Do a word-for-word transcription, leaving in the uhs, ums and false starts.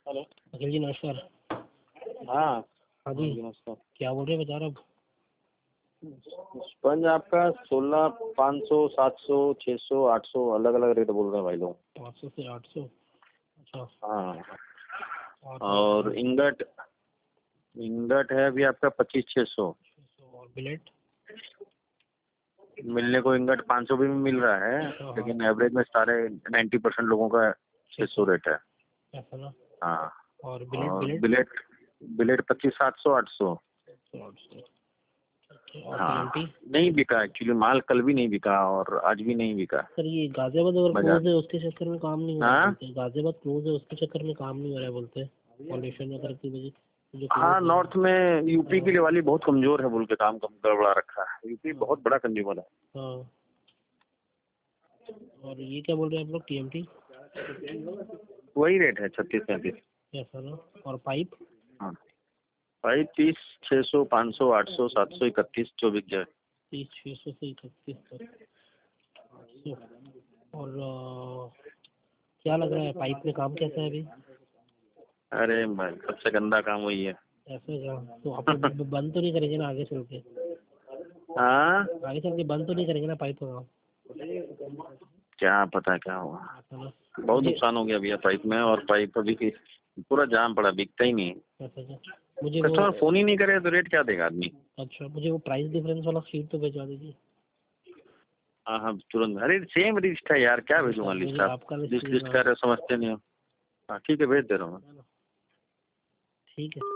Hello. अखिल जी नमस्कार। हाँ हाँ जी नमस्कार। क्या बोल रहे हैं बता रहे अब? स्पंज आपका सोलह पाँच सौ सात सौ छः सौ आठ सौ अलग अलग रेट बोल रहे हैं भाई लोग। पाँच सौ से आठ सौ। अच्छा। हाँ और और इंगट इंगट है अभी आपका पच्चीस छः सौ। और बिलेट मिलने को इंगट पाँच सौ भी मिल रहा है, हाँ, लेकिन एवरेज में सारे नाइन्टी परसेंट लोगों का छः सौ रेट है। ऐसा ना। हाँ और बिलेट और बिलेट बिलेट बिलेट पच्चीस सात सौ आठ सौ। आठ सौ। और हाँ पीएमटी नहीं बिका एक्चुअली, माल कल भी नहीं बिका और आज भी नहीं बिका। सर ये गाजियाबाद अगर बाजार क्लोज है उसके चक्कर में काम नहीं हो रहा है हाँ बोलते हैं। गाजियाबाद क्लोज है उसके चक्कर में काम नहीं हो रहा है बोलते हैं पॉल्यूशन वगैरह की वजह जो हाँ क्लोज है। नॉर्थ में यूपी की लेवाली बहुत कमजोर है बोल के काम कम गड़बड़ा रखा है। यूपी बहुत बड़ा कंज्यूमर है। हाँ। और ये क्या बोल रहे हैं आप लोग टीएमटी? वही रेट है छत्तीस पैंतीस। ऐसा ना। और पाइप हाँ भाई तीस छः सौ पाँच सौ आठ सौ सात सौ इकतीस चौबीस जो है। तीस छः सौ से इकतीस तक आठ सौ। और अ, क्या लग रहा है पाइप में काम कैसा है अभी? अरे भाई सबसे गंदा काम वही है। ऐसा क्या? तो आप लोग ब- बंद तो नहीं करेंगे ना आगे चल के? हाँ आगे चल के बंद तो नहीं करेंगे ना पाइप का काम? क्या पता क्या हुआ। ऐसा ना। बहुत मुझे नुकसान हो गया भैया पाइप में, और पाइप अभी पूरा जाम पड़ा, बिकता ही नहीं। ऐसा क्या? मुझे वो कस्टमर फोन ही नहीं करे तो रेट क्या देगा आदमी। अच्छा मुझे वो प्राइस डिफरेंस वाला शीट तो भेजवा दीजिए। हाँ हाँ तुरंत। अरे सेम लिस्ट है यार, क्या मुझे भेजूंगा लिस्ट। मुझे आप आपका लिस्ट जिस लिस्ट भेजना का है। रहे हो समझते नहीं हो। हाँ ठीक है भेज दे रहा हूँ। ठीक है।